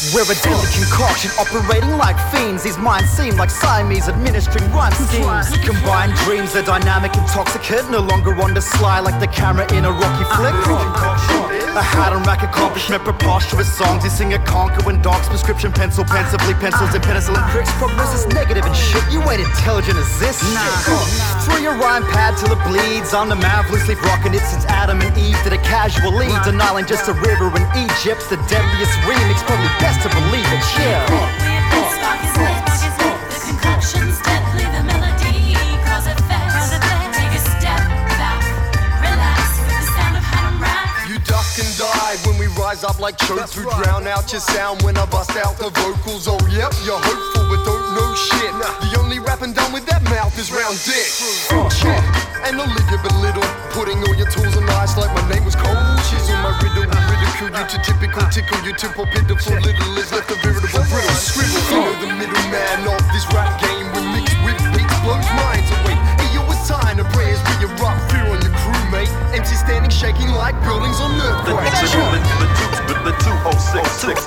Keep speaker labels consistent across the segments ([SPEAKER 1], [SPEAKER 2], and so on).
[SPEAKER 1] We're a deadly concoction, operating like fiends. These minds seem like Siamese, administering rhyme schemes. Combined dreams, a dynamic intoxicant, no longer on the sly like the camera in a Rocky flick. A hat and rack accomplishment, preposterous songs. You sing a conquer when dogs, prescription pencil, pensively pencils and penicillin pricks. Prognosis negative and shit, you ain't intelligent as this shit. Throw your rhyme pad till it bleeds. I'm the man, loosely rocking it since Adam and Eve did it casually. Denying just a river in Egypt, the deadliest remix, probably best to believe it, yeah.
[SPEAKER 2] Spark is lit, the concoction's deadly, the melody cause effect. Take a step back, relax with the sound of Haddam rap.
[SPEAKER 3] You duck and dive when we rise up like chokes. We drown out your sound when I bust out the vocals. Oh yep, you're hopeful but don't know shit. The only rapping done with that mouth is round dick. Check, and I'll leave you belittled, putting all your tools on ice like my name was Cold. Chisel my riddle, ridicule you to typical, tickle you to pitiful. Little is left a veritable brittle scribble. You know the middleman of this rap game, when mixed with beats blows minds away. Hey yo, it's time to pray as we erupt, fear on your crewmate. MC standing shaking like buildings on earthquake.
[SPEAKER 4] The 206.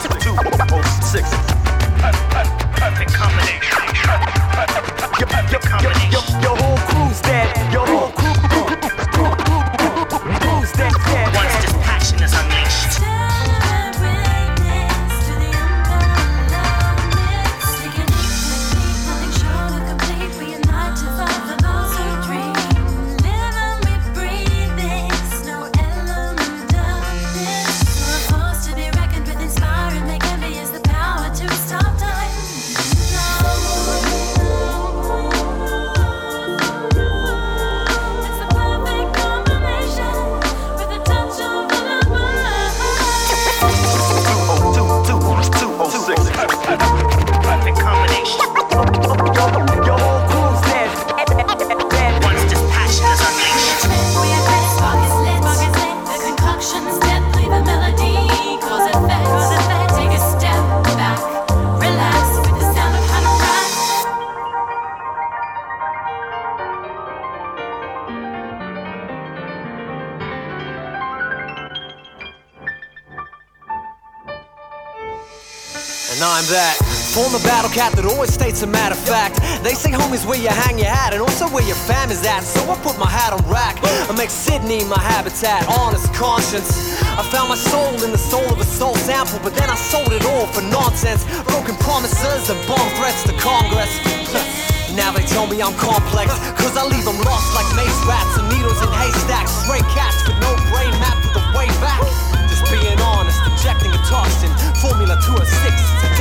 [SPEAKER 5] Perfect combination.
[SPEAKER 6] Your whole crew's dead. Your whole crew's dead.
[SPEAKER 5] Once this passion is unleashed.
[SPEAKER 2] Celebrate next to the unparalleled mix. Take it easy, nothing short of complete. We unite to fight for those who dream. Live and we breathe this, no element of this. We're a force to be reckoned with, inspiring, make envious the power to stop time. It's the perfect combination with a touch of love.
[SPEAKER 4] 206.
[SPEAKER 5] Perfect combination.
[SPEAKER 6] Your whole crew's dead.
[SPEAKER 5] Once this passion is unleashed.
[SPEAKER 2] We are great, spark is lit. The concoction's deadly, the melody cause effect. Take a step back, relax with the sound of Haddam rap.
[SPEAKER 7] And I'm that former battle cat that always states a matter of fact. They say home is where you hang your hat and also where your fam is at. So I put my hat on rack. I make Sydney my habitat, honest conscience. I found my soul in the soul of a soul sample, but then I sold it all for nonsense. Broken promises and bomb threats to Congress. Now they tell me I'm complex, cause I leave them lost like maze rats and needles in haystacks. Stray cats with no brain map for the way back. Just being honest, injecting a toxin. Formula 206, it's a